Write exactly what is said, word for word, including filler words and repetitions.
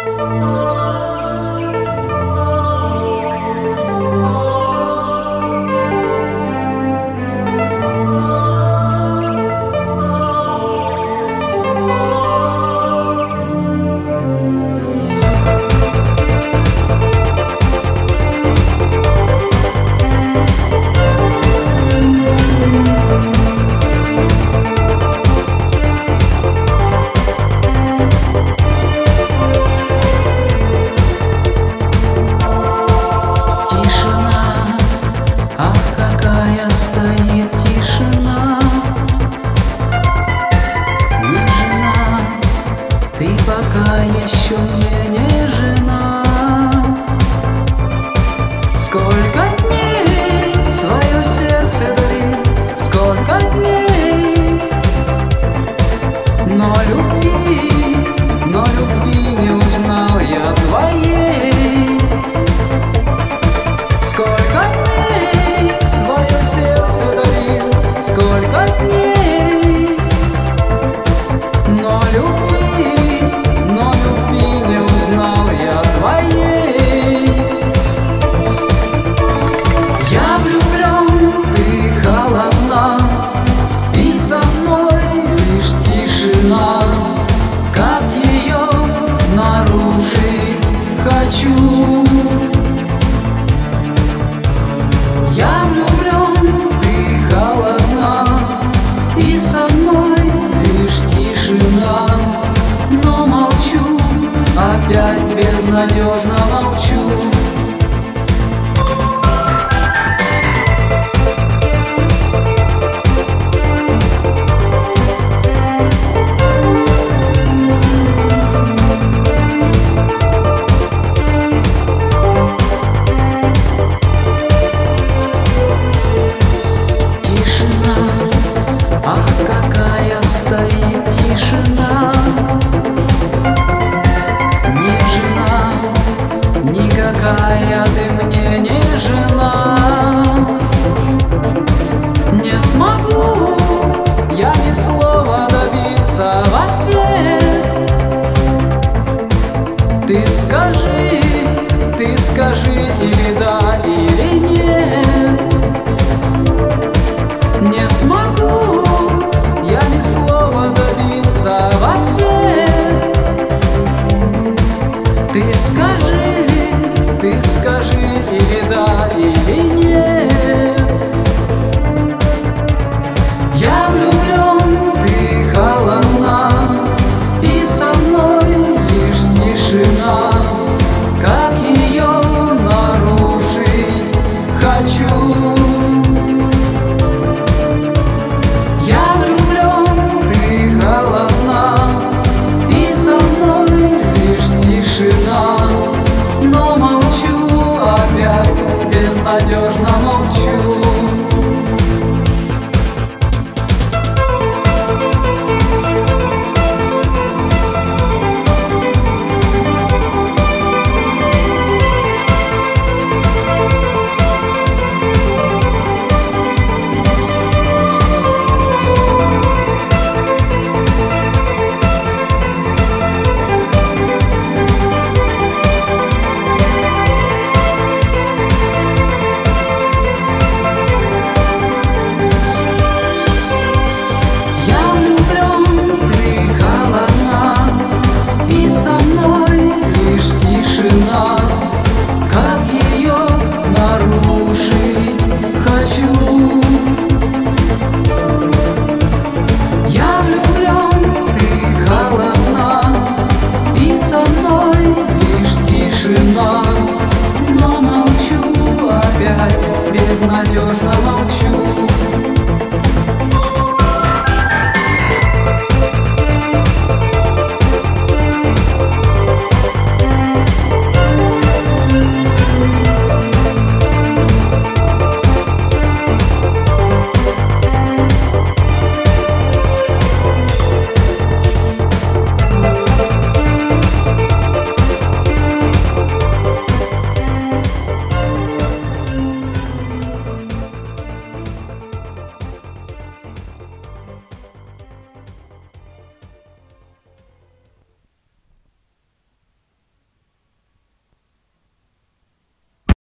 Пока еще мне не жена. Сколько дней свое сердце дарил, сколько дней, но любви, но любви не узнал я твоей. Сколько дней свое сердце дарил, сколько дней, но любви как ее нарушить хочу. Я влюблен, ты холодна, и со мной лишь тишина. Но молчу, опять безнадежно молчу. Ах, какая стоит тишина, не жена, никакая ты мне не жена. Не смогу я ни слова добиться в ответ. Ты скажи, ты скажи или да, или нет. Не смогу я ни слова добиться в ответ. Ты скажи, ты скажи или да, или нет. Я влюблен, ты холодна, и со мной лишь тишина.